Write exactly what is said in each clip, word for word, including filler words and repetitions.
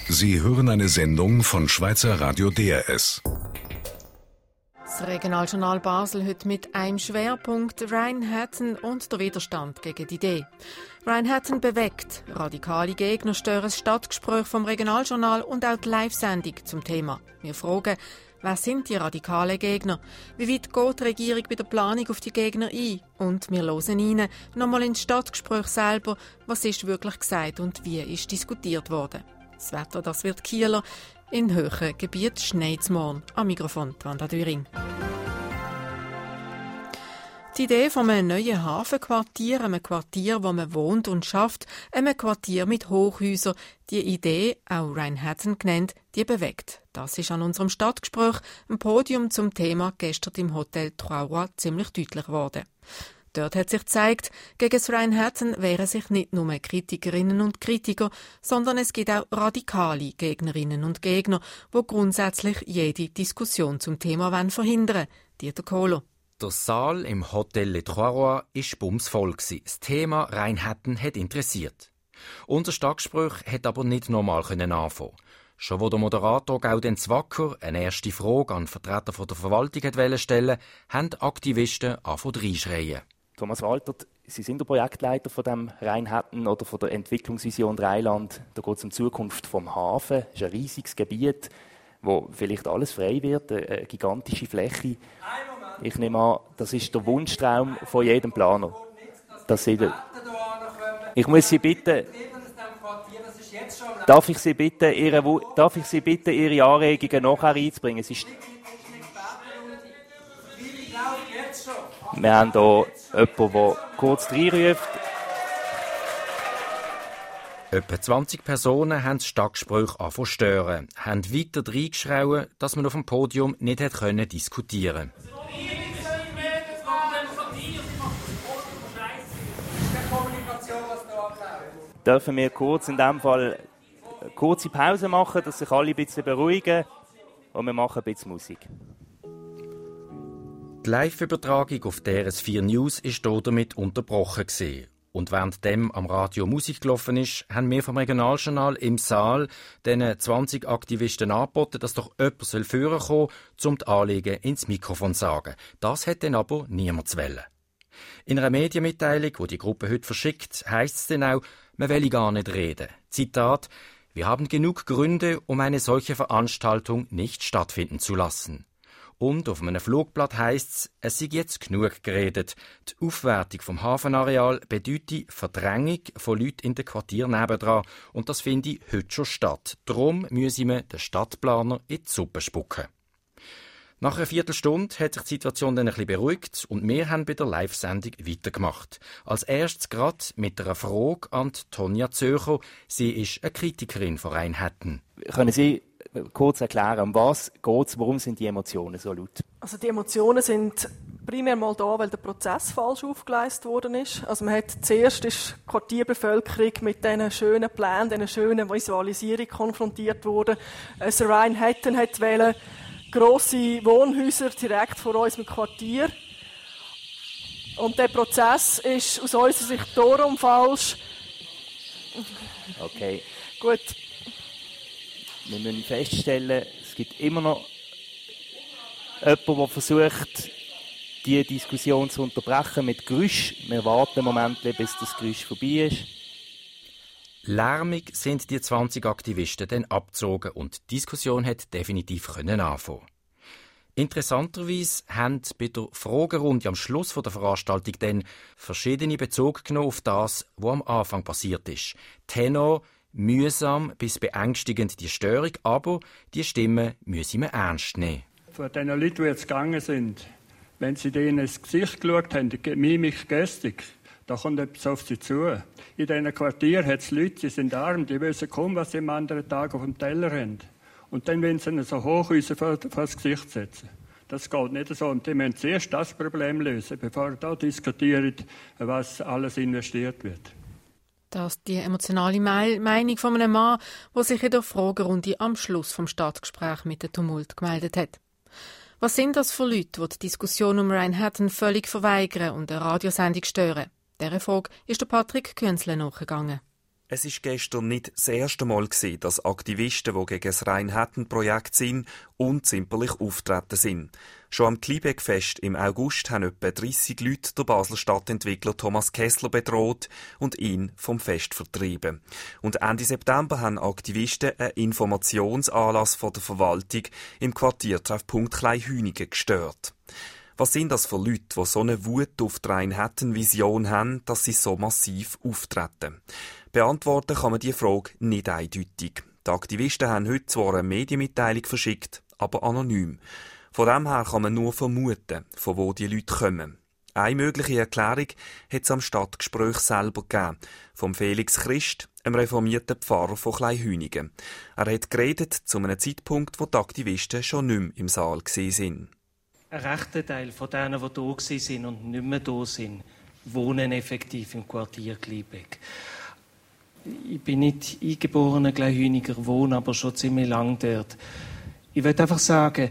Sie hören eine Sendung von Schweizer Radio D R S. Das Regionaljournal Basel heute mit einem Schwerpunkt Ryan Hatton und der Widerstand gegen die Idee. Ryan Hatton bewegt. Radikale Gegner stören das Stadtgespräch vom Regionaljournal und auch die Live-Sendung zum Thema. Wir fragen, wer sind die radikalen Gegner? Wie weit geht die Regierung bei der Planung auf die Gegner ein? Und wir hören rein, nochmal ins Stadtgespräch selber, was ist wirklich gesagt und wie ist diskutiert worden. Das Wetter, das wird Kieler. In höheren Gebieten schneit es morgen. Am Mikrofon Wanda Düring. Die Idee von einem neuen Hafenquartier, einem Quartier, wo man wohnt und schafft, einem Quartier mit Hochhäusern, die Idee, auch Ryan Hatton genannt, die bewegt. Das ist an unserem Stadtgespräch, ein Podium zum Thema, gestern im Hotel Trois Rois ziemlich deutlich geworden. Dort hat sich gezeigt, gegen das Ryan Hatton wehren sich nicht nur Kritikerinnen und Kritiker, sondern es gibt auch radikale Gegnerinnen und Gegner, die grundsätzlich jede Diskussion zum Thema verhindern wollen. Dieter Kohler. Der Saal im Hotel Les Trois Rois war bumsvoll. Das Thema Ryan Hatton hat interessiert. Unser Stadtgespräch hat aber nicht normal anfangen. Schon wo der Moderator Gauden Zwacker eine erste Frage an Vertreter der Verwaltung wollte stellen, haben Aktivisten angefangen reinschreien. Thomas Waltert, Sie sind der Projektleiter von dem Ryan Hatton oder von der Entwicklungsvision Rheinland. Da geht es um die Zukunft vom Hafen. Das ist ein riesiges Gebiet, wo vielleicht alles frei wird, eine gigantische Fläche. Ich nehme an, das ist der Wunschtraum von jedem Planer. Dass Sie ich muss Sie bitten, darf ich Sie bitten, Ihre, darf ich Sie bitten, Ihre Anregungen nachher einzubringen? Es ist Wir haben hier jemanden, der kurz reinruft. Etwa zwanzig Personen haben das Stadtgespräch angefangen zu stören, haben weiter reingeschrien, dass man auf dem Podium nicht hätte diskutieren können. Dürfen wir kurz in diesem Fall eine kurze Pause machen, dass sich alle ein bisschen beruhigen und wir machen ein bisschen Musik. Die Live-Übertragung auf D R S vier News war damit unterbrochen gewesen. Und währenddem am Radio Musik gelaufen ist, haben wir vom Regionaljournal im Saal diesen zwanzig Aktivisten angeboten, dass doch jemand vorkommen soll, um die Anliegen ins Mikrofon zu sagen. Das hat dann aber niemand zu wollen. In einer Medienmitteilung, die die Gruppe heute verschickt, heisst es dann auch, man will gar nicht reden. Zitat: Wir haben genug Gründe, um eine solche Veranstaltung nicht stattfinden zu lassen. Und auf einem Flugblatt heisst es, es sei jetzt genug geredet. Die Aufwertung vom Hafenareal bedeutet Verdrängung von Leuten in den Quartieren nebendran. Und das finde ich heute schon statt. Darum müssen wir den Stadtplaner in die Suppe spucken. Nach einer Viertelstunde hat sich die Situation dann ein bisschen beruhigt und wir haben bei der Live-Sendung weitergemacht. Als erstes gerade mit einer Frage an Tonja Zöcher. Sie ist eine Kritikerin von Ryan Hatton. Können Sie kurz erklären, um was geht es, warum sind die Emotionen so laut? Also die Emotionen sind primär mal da, weil der Prozess falsch aufgeleistet worden ist. Also man hat zuerst ist die Quartierbevölkerung mit diesen schönen Plänen, diesen schönen Visualisierungen konfrontiert worden. Also Ryan Hatton hat wollen grosse Wohnhäuser direkt vor unserem Quartier. Und der Prozess ist aus unserer Sicht darum falsch. Okay. Gut. Wir müssen feststellen, es gibt immer noch jemanden, der versucht, diese Diskussion zu unterbrechen mit Geräusch. Wir warten einen Moment, bis das Geräusch vorbei ist. Lärmig sind die zwanzig Aktivisten dann abgezogen und die Diskussion hat definitiv anfangen. Interessanterweise haben bei der Fragerunde am Schluss der Veranstaltung dann verschiedene Bezug genommen auf das, was am Anfang passiert ist. Tenor, mühsam bis beängstigend die Störung, aber die Stimmen müssen wir ernst nehmen. Von den Leuten, die jetzt gegangen sind, wenn sie denen ins Gesicht geschaut haben, die Mimik, Gestik, da kommt etwas auf sie zu. In diesen Quartieren hat es Leute, die sind arm, die wissen kaum, was sie am anderen Tag auf dem Teller haben. Und dann wollen sie ihnen so Hochhäuser vor, vor das Gesicht setzen. Das geht nicht so. Und die müssen zuerst das Problem lösen, bevor da diskutieren, was alles investiert wird. Das ist die emotionale Meinung von einem Mann, der sich in der Fragerunde am Schluss vom Stadtgespräch mit dem Tumult gemeldet hat. Was sind das für Leute, die die Diskussion um Ryan Hatton völlig verweigern und eine Radiosendung stören? Dieser Frage ist der Patrick Künzle nachgegangen. Es ist gestern nicht das erste Mal gewesen, dass Aktivisten, die gegen das Rheinhetten-Projekt sind, unzimperlich auftreten sind. Schon am Kliebeck-Fest im August haben etwa dreissig Leute den Basler Stadtentwickler Thomas Kessler bedroht und ihn vom Fest vertrieben. Und Ende September haben Aktivisten einen Informationsanlass von der Verwaltung im Quartiertreffpunkt Kleinhünigen gestört. Was sind das für Leute, die so eine Wut auf die Rheinhetten-Vision haben, dass sie so massiv auftreten? Beantworten kann man diese Frage nicht eindeutig. Die Aktivisten haben heute zwar eine Medienmitteilung verschickt, aber anonym. Von dem her kann man nur vermuten, von wo die Leute kommen. Eine mögliche Erklärung hat es am Stadtgespräch selber gegeben, vom Felix Christ, einem reformierten Pfarrer von Kleinhünigen. Er hat geredet zu einem Zeitpunkt, wo die Aktivisten schon nicht mehr im Saal waren. Ein rechter Teil von denen, die da waren und nicht mehr da sind, wohnen effektiv im Quartier Kliebeck. Ich bin nicht eingeborener Kleinhüniger, wohne aber schon ziemlich lange dort. Ich will einfach sagen,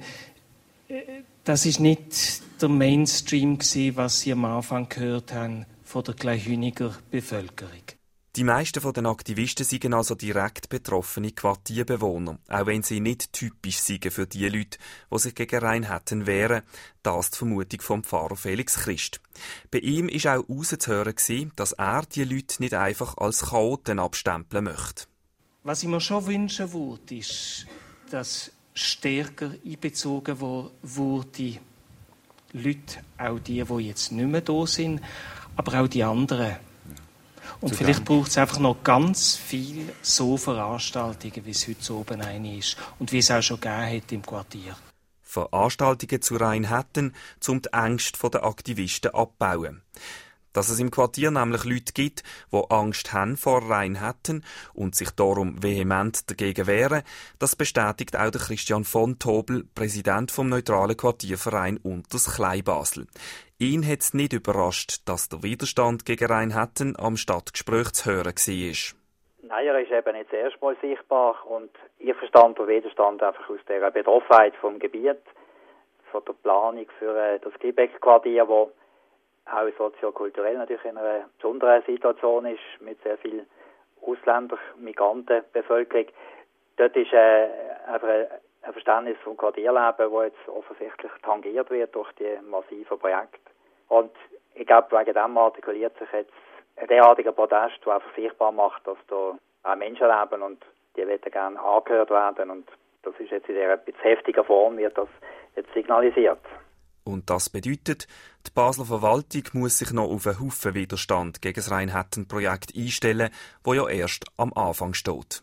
das ist nicht der Mainstream gewesen, was Sie am Anfang gehört haben von der Kleinhüniger Bevölkerung. Die meisten von den Aktivisten sind also direkt betroffene Quartierbewohner, auch wenn sie nicht typisch sind für die Leute, die sich gegen Rheinhetten wehren. Das die Vermutung vom Pfarrer Felix Christ. Bei ihm war auch herauszuhören, dass er die Leute nicht einfach als Chaoten abstempeln möchte. Was ich mir schon wünschen würde, ist, dass stärker einbezogen wurde, Leute, auch die, die jetzt nicht mehr da sind, aber auch die anderen. Und Zu vielleicht braucht es einfach noch ganz viel so Veranstaltungen, wie es heute so oben eine ist und wie es auch schon gegeben hat im Quartier. Veranstaltungen zu Rheinhetten, um die Ängste der Aktivisten abzubauen. Dass es im Quartier nämlich Leute gibt, die Angst haben vor Rheinhetten und sich darum vehement dagegen wehren, das bestätigt auch der Christian von Tobel, Präsident vom neutralen Quartierverein Unters Kleinbasel. Ihn hat es nicht überrascht, dass der Widerstand gegen Rheinhetten am Stadtgespräch zu hören war. Nein, er ist eben nicht das erste Mal sichtbar und ich verstand den Widerstand einfach aus der Betroffenheit vom Gebiet, von der Planung für das Kliebeck-Quartier, wo auch soziokulturell natürlich in einer besonderen Situation ist, mit sehr viel Ausländer, Migrantenbevölkerung. Dort ist äh, einfach ein Verständnis vom Quartierleben, das jetzt offensichtlich tangiert wird durch die massiven Projekte. Und ich glaube, wegen dem artikuliert sich jetzt ein derartiger Protest, der einfach sichtbar macht, dass da auch Menschen leben und die wollen gerne angehört werden. Und das ist jetzt in dieser etwas heftiger Form, wird das jetzt signalisiert. Und das bedeutet, die Basler Verwaltung muss sich noch auf einen Haufen Widerstand gegen das Rheinhetten-Projekt einstellen, wo ja erst am Anfang steht.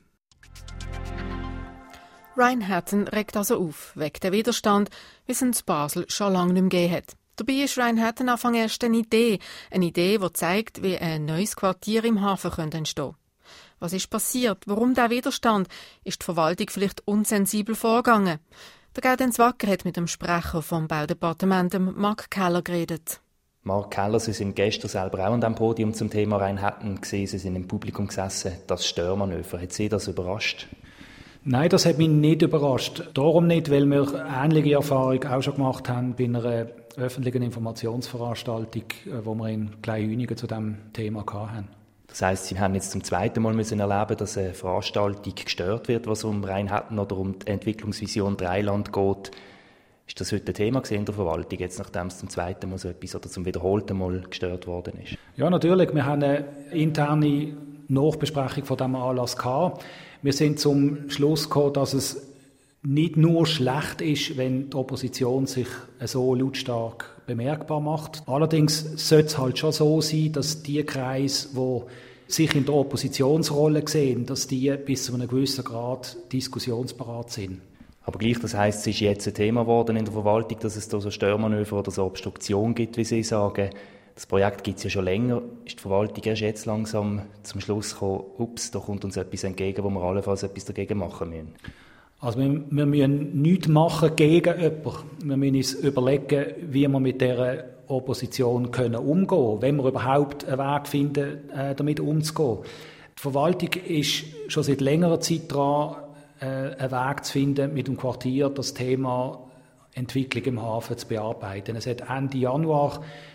Rheinhetten regt also auf, wegen der Widerstand, wie es in Basel schon lange nicht mehr gegeben hat. Dabei ist Rheinhetten Anfang erst eine Idee, eine Idee, die zeigt, wie ein neues Quartier im Hafen könnte entstehen. Was ist passiert? Warum der Widerstand? Ist die Verwaltung vielleicht unsensibel vorgegangen? Der Gaudenz Wacker hat mit dem Sprecher vom Baudepartement, Mark Keller, geredet. Mark Keller, Sie sind gestern selber auch an dem Podium zum Thema Rheinhetten gesehen. Sie sind im Publikum gesessen. Das Störmanöver, hat Sie das überrascht? Nein, das hat mich nicht überrascht. Darum nicht, weil wir ähnliche Erfahrungen auch schon gemacht haben bei einer öffentlichen Informationsveranstaltung, die wir in Kleinhünigen zu diesem Thema hatten. Das heisst, Sie haben jetzt zum zweiten Mal müssen erleben, dass eine Veranstaltung gestört wird, was um Rheinhetten oder um die Entwicklungsvision Dreiland geht. Ist das heute ein Thema in der Verwaltung, jetzt nachdem es zum zweiten Mal so etwas oder zum wiederholten Mal gestört worden ist? Ja, natürlich. Wir haben eine interne Nachbesprechung von diesem Anlass gehabt. Wir sind zum Schluss gekommen, dass es nicht nur schlecht ist, wenn die Opposition sich so lautstark bemerkbar macht. Allerdings sollte es halt schon so sein, dass die Kreise, die sich in der Oppositionsrolle sehen, dass die bis zu einem gewissen Grad diskussionsbereit sind. Aber gleich, das heisst, es ist jetzt ein Thema geworden in der Verwaltung, dass es da so Störmanöver oder so Obstruktion gibt, wie Sie sagen. Das Projekt gibt es ja schon länger. Ist die Verwaltung erst jetzt langsam zum Schluss gekommen, ups, da kommt uns etwas entgegen, wo wir allenfalls etwas dagegen machen müssen? Also wir, wir müssen nichts machen gegen jemanden. Wir müssen uns überlegen, wie wir mit dieser Opposition können umgehen können, wenn wir überhaupt einen Weg finden, damit umzugehen. Die Verwaltung ist schon seit längerer Zeit dran, einen Weg zu finden, mit dem Quartier das Thema Entwicklung im Hafen zu bearbeiten. Es hat Ende Januar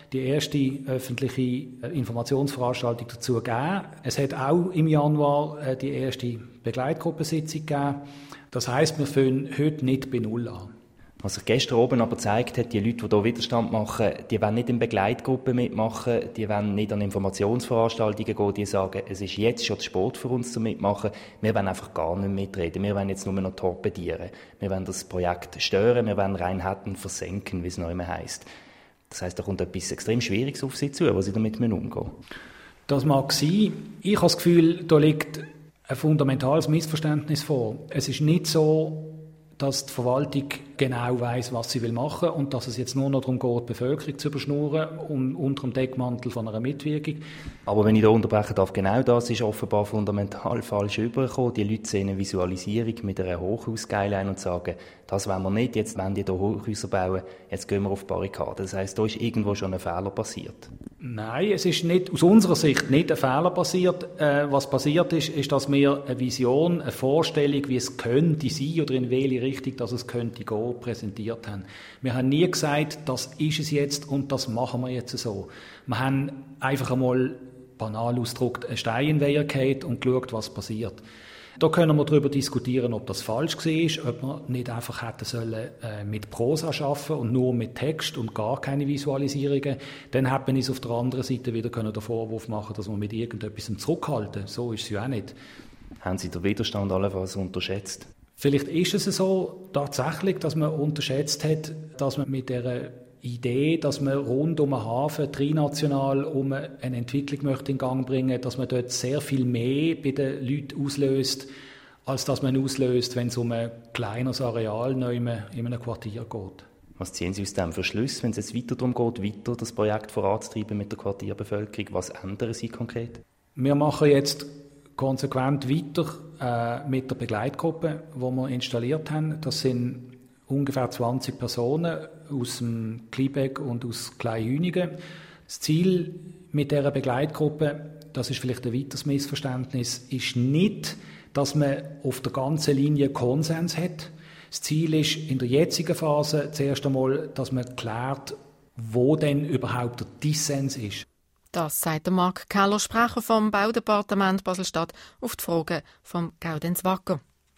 die erste öffentliche Informationsveranstaltung dazu gegeben. Es hat auch im Januar die erste Begleitgruppensitzung gegeben. Das heisst, wir fangen heute nicht bei Null an. Was sich gestern oben aber gezeigt hat, die Leute, die hier Widerstand machen, die wollen nicht in Begleitgruppen mitmachen, die wollen nicht an Informationsveranstaltungen gehen, die sagen, es ist jetzt schon der Sport für uns zu mitmachen, wir wollen einfach gar nicht mitreden, wir wollen jetzt nur noch torpedieren, wir wollen das Projekt stören, wir wollen Rheinhetten versenken, wie es noch immer heisst. Das heisst, da kommt etwas extrem Schwieriges auf sie zu, was sie damit umgehen müssen. Das mag sein. Ich habe das Gefühl, da liegt ein fundamentales Missverständnis vor. Es ist nicht so, dass die Verwaltung genau weiss, was sie machen will und dass es jetzt nur noch darum geht, die Bevölkerung zu überschnurren und unter dem Deckmantel von einer Mitwirkung. Aber wenn ich da unterbrechen darf, genau das ist offenbar fundamental falsch übergekommen. Die Leute sehen eine Visualisierung mit einer Hochhaus-Skyline und sagen, das wollen wir nicht, jetzt wollen die hier Hochhäuser bauen, jetzt gehen wir auf die Barrikaden. Das heisst, da ist irgendwo schon ein Fehler passiert. Nein, es ist nicht, aus unserer Sicht nicht ein Fehler passiert. Äh, was passiert ist, ist, dass wir eine Vision, eine Vorstellung, wie es könnte sein oder in welche Richtung dass es könnte gehen, präsentiert haben. Wir haben nie gesagt, das ist es jetzt und das machen wir jetzt so. Wir haben einfach einmal, banal ausgedrückt, einen Stein in den Weiher gehauen und geschaut, was passiert. Da können wir darüber diskutieren, ob das falsch war, ob wir nicht einfach hätten sollen, äh, mit Prosa arbeiten und nur mit Text und gar keine Visualisierungen. Dann hätten wir uns auf der anderen Seite wieder können den Vorwurf machen, dass wir mit irgendetwas zurückhalten. So ist es ja auch nicht. Haben Sie den Widerstand allenfalls unterschätzt? Vielleicht ist es so tatsächlich, dass man unterschätzt hat, dass man mit der Idee, dass man rund um den Hafen trinational um eine Entwicklung möchte in Gang bringen, dass man dort sehr viel mehr bei den Leuten auslöst, als dass man auslöst, wenn es um ein kleines Areal in einem Quartier geht. Was ziehen Sie aus dem für Schluss, wenn es jetzt weiter darum geht, weiter das Projekt voranzutreiben mit der Quartierbevölkerung? Was ändern Sie konkret? Wir machen jetzt konsequent weiter äh, mit der Begleitgruppe, die wir installiert haben. Das sind ungefähr zwanzig Personen aus dem Kliebeck und aus Kleinhünigen. Das Ziel mit dieser Begleitgruppe, das ist vielleicht ein weiteres Missverständnis, ist nicht, dass man auf der ganzen Linie Konsens hat. Das Ziel ist in der jetzigen Phase zuerst einmal, dass man klärt, wo denn überhaupt der Dissens ist. Das sagt der Marc Keller, Sprecher vom Baudepartement Basel-Stadt, auf die Fragen von Gaudenz Wacker.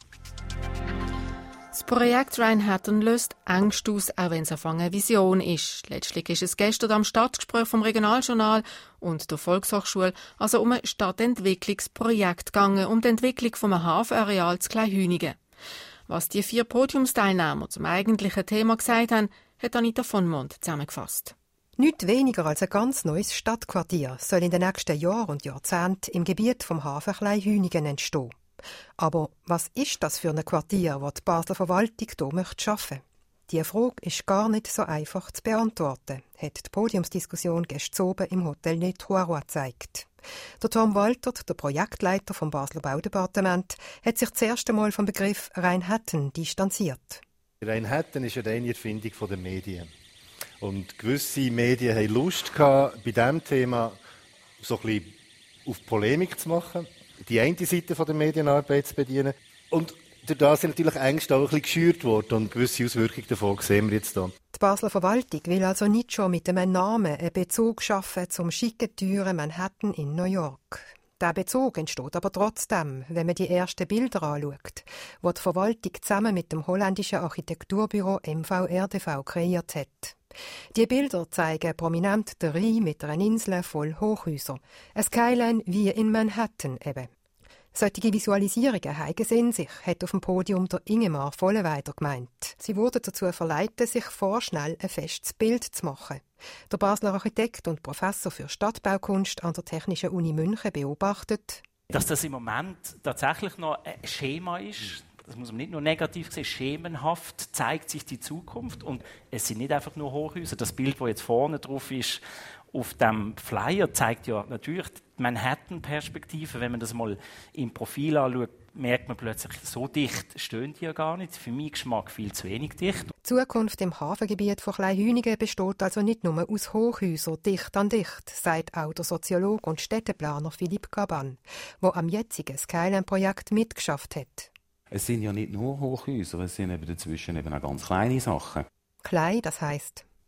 Das Projekt Rheinhetten löst Ängste aus, auch wenn es eine Vision ist. Letztlich ist es gestern am Stadtgespräch vom Regionaljournal und der Volkshochschule also um ein Stadtentwicklungsprojekt gegangen, um die Entwicklung vom Hafenareal zu Kleinhünigen. Was die vier Podiumsteilnehmer zum eigentlichen Thema gesagt haben, hat Anita von Mond zusammengefasst. Nicht weniger als ein ganz neues Stadtquartier soll in den nächsten Jahren und Jahrzehnten im Gebiet vom Hafen Kleinhünigen entstehen. Aber was ist das für ein Quartier, das die Basler Verwaltung hier möchte schaffen? Diese Frage ist gar nicht so einfach zu beantworten, hat die Podiumsdiskussion gestern oben im Hotel Les Trois Rois gezeigt. Der Tom Waltert, der Projektleiter vom Basler Baudepartement, hat sich das erste Mal vom Begriff Rheinhetten distanziert. Rheinhetten ist ja eine Erfindung der Medien. Und gewisse Medien haben Lust gehabt, bei diesem Thema so ein bisschen auf Polemik zu machen, die eine Seite der Medienarbeit zu bedienen. Und durch das sind natürlich Ängste auch ein bisschen geschürt worden und gewisse Auswirkungen davon sehen wir jetzt hier. Die Basler Verwaltung will also nicht schon mit einem Namen einen Bezug schaffen zum schicken, teuren Manhattan in New York. Der Bezug entsteht aber trotzdem, wenn man die ersten Bilder anschaut, die die Verwaltung zusammen mit dem holländischen Architekturbüro M V R D V kreiert hat. Die Bilder zeigen prominent den Rhein mit einer Insel voll Hochhäuser. Ein Skyline wie in Manhattan eben. Solche Visualisierungen haben es in sich, hat auf dem Podium der Ingemar Vollenweider gemeint. Sie wurden dazu verleitet, sich vorschnell ein festes Bild zu machen. Der Basler Architekt und Professor für Stadtbaukunst an der Technischen Uni München beobachtet, dass das im Moment tatsächlich noch ein Schema ist. Das muss man nicht nur negativ sehen, schemenhaft zeigt sich die Zukunft. Und es sind nicht einfach nur Hochhäuser. Das Bild, das jetzt vorne drauf ist, auf dem Flyer, zeigt ja natürlich die Manhattan-Perspektive. Wenn man das mal im Profil anschaut, merkt man plötzlich, so dicht stehen die ja gar nicht. Für meinen Geschmack viel zu wenig dicht. Die Zukunft im Hafengebiet von Kleinhünigen besteht also nicht nur aus Hochhäusern dicht an dicht, sagt auch der Soziologe und Städteplaner Philippe Caban, der am jetzigen Skyline-Projekt mitgeschafft hat. Es sind ja nicht nur Hochhäuser, es sind eben dazwischen eben auch ganz kleine Sachen. Klein, das heisst?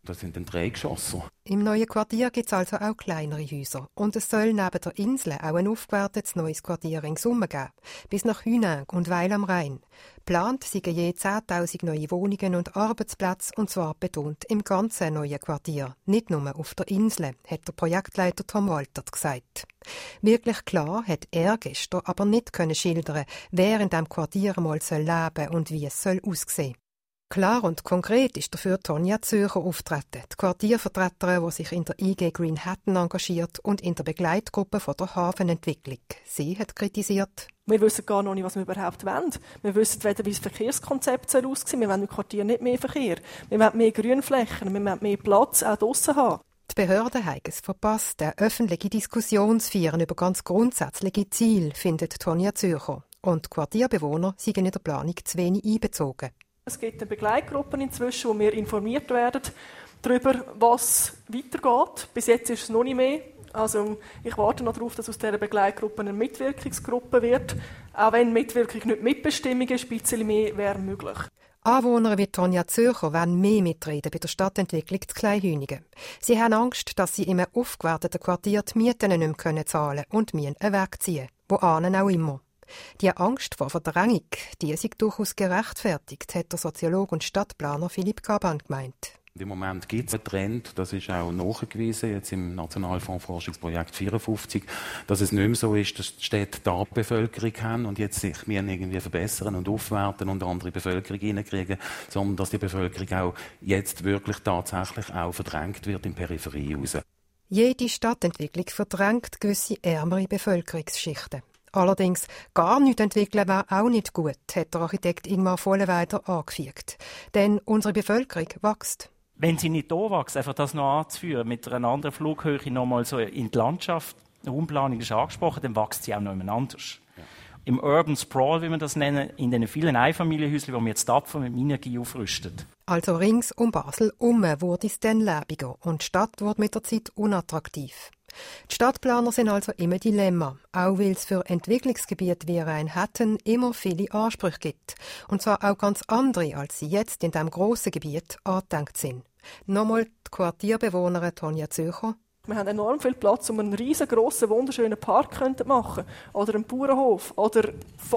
Das sind dann Dreigeschosse. Im neuen Quartier gibt es also auch kleinere Häuser. Und es soll neben der Insel auch ein aufgewertetes neues Quartier ringsum geben. Bis nach Hüning und Weil am Rhein. Geplant sind je zehntausend neue Wohnungen und Arbeitsplätze, und zwar betont im ganzen neuen Quartier. Nicht nur auf der Insel, hat der Projektleiter Tom Waltert gesagt. Wirklich klar hat er gestern aber nicht können schildern, wer in diesem Quartier mal leben soll und wie es soll aussehen. Klar und konkret ist dafür Tonja Zöcher auftreten, die Quartiervertreterin, die sich in der I G Green Hatton engagiert und in der Begleitgruppe von der Hafenentwicklung. Sie hat kritisiert: Wir wissen gar noch nicht, was wir überhaupt wollen. Wir wissen weder, wie das Verkehrskonzept aussehen soll. Wir wollen im Quartier nicht mehr Verkehr. Wir wollen mehr Grünflächen, wir wollen mehr Platz auch draussen haben. Die Behörden haben es verpasst, eine öffentliche Diskussion zu führen über ganz grundsätzliche Ziele, findet Tonja Zöcher. Und die Quartierbewohner sind in der Planung zu wenig einbezogen. Es gibt eine Begleitgruppe inzwischen, wo wir informiert werden darüber, was weitergeht. Bis jetzt ist es noch nicht mehr. Also ich warte noch darauf, dass aus dieser Begleitgruppe eine Mitwirkungsgruppe wird. Auch wenn Mitwirkung nicht Mitbestimmung ist, ein bisschen mehr wäre möglich. Anwohner wie Tonja Zöcher wollen mehr mitreden bei der Stadtentwicklung zu Kleinhünigen. Sie haben Angst, dass sie in einem aufgewerteten Quartier die Mieten nicht mehr zahlen können und müssen wegziehen. Wo ahnen auch immer. Die Angst vor Verdrängung, die ist durchaus gerechtfertigt, hat der Soziologe und Stadtplaner Philipp Gaban gemeint. Im Moment gibt es einen Trend, das ist auch nachgewiesen, jetzt im Nationalfonds Forschungsprojekt vierundfünfzig, dass es nicht mehr so ist, dass die Städte da die Bevölkerung haben und jetzt sich wir irgendwie verbessern und aufwerten und andere Bevölkerung reinkriegen, sondern dass die Bevölkerung auch jetzt wirklich tatsächlich auch verdrängt wird in die Peripherie raus. Jede Stadtentwicklung verdrängt gewisse ärmere Bevölkerungsschichten. Allerdings gar nichts entwickeln wäre auch nicht gut, hat der Architekt Ingmar Vollenweider angefügt. Denn unsere Bevölkerung wächst. Wenn sie nicht da wächst, einfach das noch anzuführen, mit einer anderen Flughöhe noch mal so in die Landschaft, die Raumplanung ist angesprochen, dann wächst sie auch noch jemand anders. Ja. Im Urban Sprawl, wie wir das nennen, in den vielen Einfamilienhäuschen, die wir jetzt tapfer mit Minergie aufrüsten. Also rings um Basel herum wurde es dann lebiger und die Stadt wurde mit der Zeit unattraktiv. Die Stadtplaner sind also immer Dilemma, auch weil es für Entwicklungsgebiete wie Rheinhatton immer viele Ansprüche gibt. Und zwar auch ganz andere, als sie jetzt in diesem grossen Gebiet angedenkt sind. Nochmal die Quartierbewohnerin Tonja Zöcher. Wir haben enorm viel Platz, um einen riesengroßen, wunderschönen Park zu machen. Oder einen Bauernhof. Oder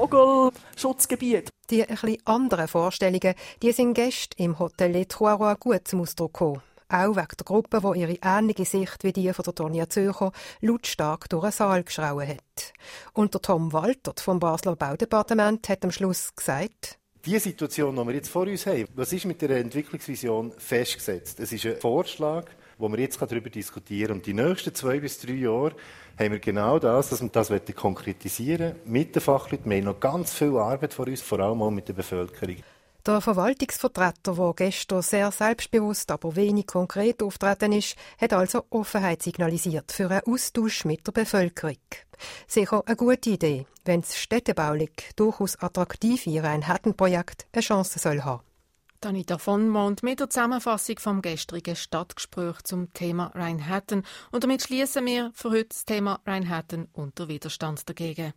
Vogelschutzgebiet. Die etwas anderen Vorstellungen, die sind Gäste im Hotel Les Trois Rois gut zum Ausdruck gekommen. Auch wegen der Gruppe, die ihre ähnliche Sicht wie die von der Tonja Zöcher lautstark durch den Saal geschrauen hat. Und der Tom Waltert vom Basler Baudepartement hat am Schluss gesagt: Die Situation, die wir jetzt vor uns haben, was ist mit der Entwicklungsvision festgesetzt? Es ist ein Vorschlag, wo wir jetzt darüber diskutieren können. Und die nächsten zwei bis drei Jahre haben wir genau das, dass wir das konkretisieren wollen mit den Fachleuten. Wir haben noch ganz viel Arbeit vor uns, vor allem auch mit der Bevölkerung. Der Verwaltungsvertreter, der gestern sehr selbstbewusst, aber wenig konkret auftreten ist, hat also Offenheit signalisiert für einen Austausch mit der Bevölkerung. Sicher eine gute Idee, wenn das städtebaulich durchaus attraktive Rheinhatton-Projekt eine Chance soll haben. Anita von Mond mit der Zusammenfassung vom gestrigen Stadtgespräch zum Thema Rheinhatton. Und damit schließen wir für heute das Thema Rheinhatton und der Widerstand dagegen.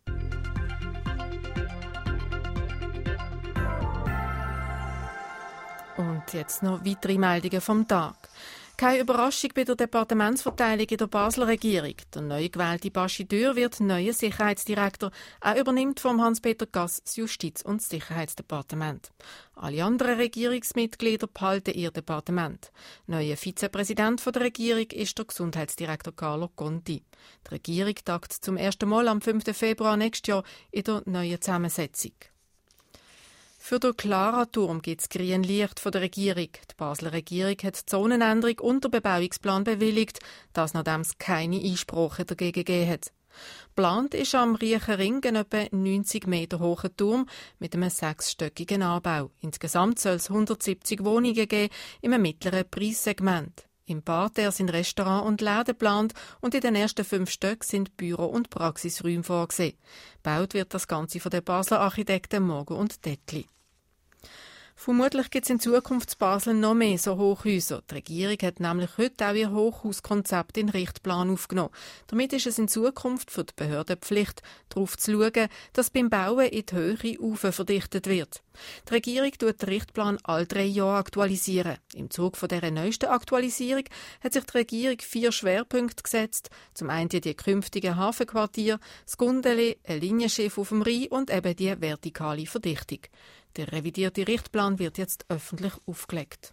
Und jetzt noch weitere Meldungen vom Tag. Keine Überraschung bei der Departementsverteilung in der Basler Regierung. Der neu gewählte Baschi Dürr wird neuer Sicherheitsdirektor. Er übernimmt vom Hans-Peter Gass das Justiz- und Sicherheitsdepartement. Alle anderen Regierungsmitglieder behalten ihr Departement. Neuer Vizepräsident der Regierung ist der Gesundheitsdirektor Carlo Conti. Die Regierung tagt zum ersten Mal am fünften Februar nächstes Jahr in der neuen Zusammensetzung. Für den Clara-Turm gibt es grün Licht von der Regierung. Die Basler Regierung hat die Zonenänderung und den Bebauungsplan bewilligt, das nachdem es keine Einsprache dagegen gegeben hat. Geplant ist am Riechen Ring ein etwa neunzig Meter hoher Turm mit einem sechsstöckigen Anbau. Insgesamt soll es hundertsiebzig Wohnungen geben in einem mittleren Preissegment. Im Parterre sind Restaurant und Läden geplant und in den ersten fünf Stöcken sind Büro- und Praxisräume vorgesehen. Gebaut wird das Ganze von den Basler Architekten Morgen und Dettli. Vermutlich gibt es in Zukunft in Basel noch mehr so Hochhäuser. Die Regierung hat nämlich heute auch ihr Hochhauskonzept in den Richtplan aufgenommen. Damit ist es in Zukunft für die Behörden Pflicht, darauf zu schauen, dass beim Bauen in die Höhe rauf verdichtet wird. Die Regierung tut den Richtplan alle drei Jahre aktualisieren. Im Zuge von dieser neuesten Aktualisierung hat sich die Regierung vier Schwerpunkte gesetzt. Zum einen die künftigen Hafenquartiere, das Gundeli, ein Linienschiff auf dem Rhein und eben die vertikale Verdichtung. Der revidierte Richtplan wird jetzt öffentlich aufgelegt.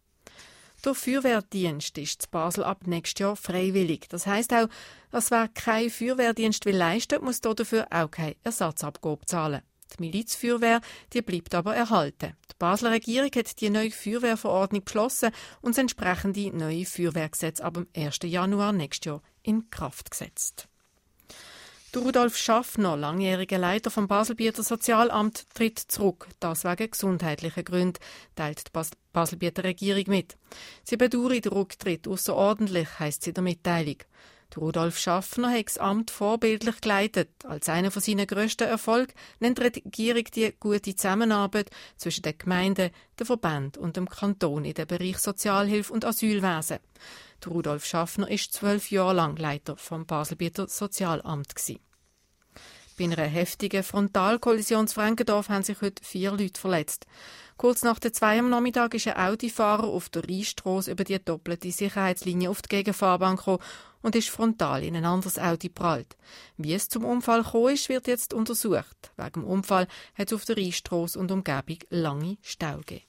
Der Feuerwehrdienst ist in Basel ab nächstes Jahr freiwillig. Das heisst auch, dass wer keinen Feuerwehrdienst will leisten, muss dafür auch keine Ersatzabgabe zahlen. Die Milizfeuerwehr die bleibt aber erhalten. Die Basler Regierung hat die neue Feuerwehrverordnung beschlossen und das entsprechende neue Feuerwehrgesetz ab dem ersten Januar nächstes Jahr in Kraft gesetzt. Der Rudolf Schaffner, langjähriger Leiter vom Baselbieter Sozialamt, tritt zurück. Das wegen gesundheitlicher Gründe, teilt die Bas- Baselbieter Regierung mit. Sie bedauert den Rücktritt ausserordentlich, heisst sie in der Mitteilung. Der Rudolf Schaffner hat das Amt vorbildlich geleitet. Als einer von seinen grössten Erfolgen nennt die Regierung die gute Zusammenarbeit zwischen den Gemeinden, den Verbänden und dem Kanton in dem Bereich Sozialhilfe und Asylwesen. Der Rudolf Schaffner war zwölf Jahre lang Leiter vom Baselbieter Sozialamt. Bei einer heftigen Frontalkollision in Frankendorf haben sich heute vier Leute verletzt. Kurz nach der zwei am Nachmittag ist ein Audi-Fahrer auf der Rheinstrasse über die doppelte Sicherheitslinie auf die Gegenfahrbahn gekommen und ist frontal in ein anderes Audi geprallt. Wie es zum Unfall gekommen ist, wird jetzt untersucht. Wegen dem Unfall hat es auf der Rheinstrasse und Umgebung lange Stau gegeben.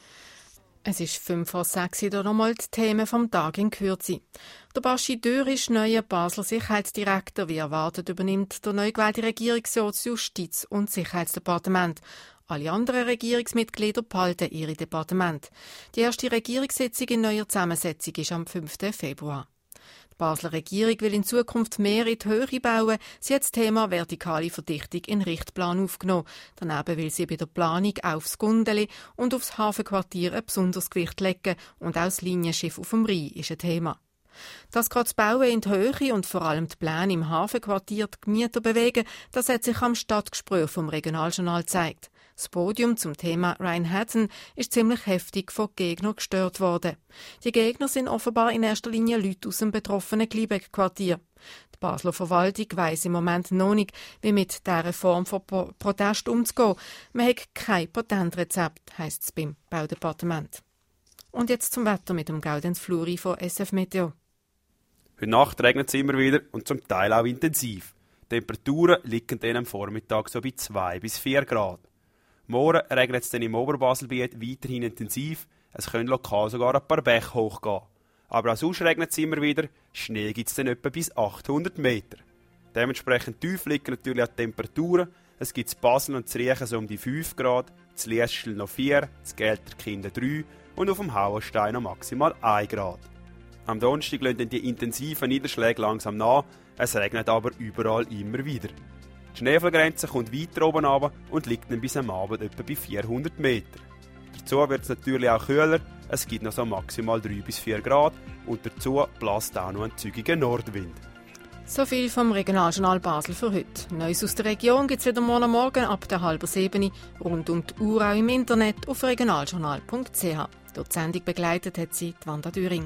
Es ist fünf vor sechs, hier nochmal die Themen vom Tag in Kürze. Der Baschi Dürr ist neuer Basler Sicherheitsdirektor. Wie erwartet übernimmt der neu gewählte Regierungsrat das Justiz- und Sicherheitsdepartement. Alle anderen Regierungsmitglieder behalten ihre Departement. Die erste Regierungssitzung in neuer Zusammensetzung ist am fünften Februar. Die Basler Regierung will in Zukunft mehr in die Höhe bauen. Sie hat das Thema vertikale Verdichtung in den Richtplan aufgenommen. Daneben will sie bei der Planung aufs Gundeli und aufs Hafenquartier ein besonderes Gewicht legen. Und auch das Linienschiff auf dem Rhein ist ein Thema. Dass gerade das Bauen in die Höhe und vor allem die Pläne im Hafenquartier die Gemieter bewegen, das hat sich am Stadtgespräch vom Regionaljournal gezeigt. Das Podium zum Thema Rheinhetten ist ziemlich heftig von Gegnern gestört worden. Die Gegner sind offenbar in erster Linie Leute aus dem betroffenen Gliebeck-Quartier. Die Basler Verwaltung weiss im Moment noch nicht, wie mit dieser Form von Pro- Protest umzugehen. Man hat kein Patentrezept, heisst es beim Baudepartement. Und jetzt zum Wetter mit dem Gaudenz Fluri von S F Meteo. Heute Nacht regnet es immer wieder und zum Teil auch intensiv. Die Temperaturen liegen dann am Vormittag so bei zwei bis vier Grad. Morgen regnet es dann im Oberbaselbiet weiterhin intensiv. Es können lokal sogar ein paar Bäche hochgehen. Aber auch sonst regnet es immer wieder. Schnee gibt es dann etwa bis achthundert Meter. Dementsprechend tief liegen natürlich auch die Temperaturen. Es gibt in Basel und Zriechen so um die fünf Grad, in Liestel noch vier, in Gelterkinden drei und auf dem Hauenstein noch maximal ein Grad. Am Donnerstag lassen die intensiven Niederschläge langsam nach. Es regnet aber überall immer wieder. Die Schneefallgrenze kommt weiter oben runter und liegt dann bis am Abend etwa bei vierhundert Meter. Dazu wird es natürlich auch kühler, es gibt noch so maximal drei bis vier Grad und dazu bläst auch noch ein zügiger Nordwind. So viel vom Regionaljournal Basel für heute. Neues aus der Region gibt es wieder morgen Morgen ab der halben sieben rund um die Uhr auch im Internet auf regionaljournal punkt c h. Durch die Sendung begleitet hat sie Wanda Düring.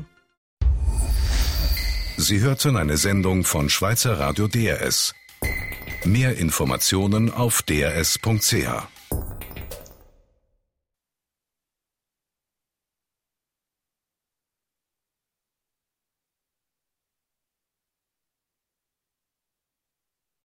Sie hörten eine Sendung von Schweizer Radio D R S. Mehr Informationen auf d r s punkt c h.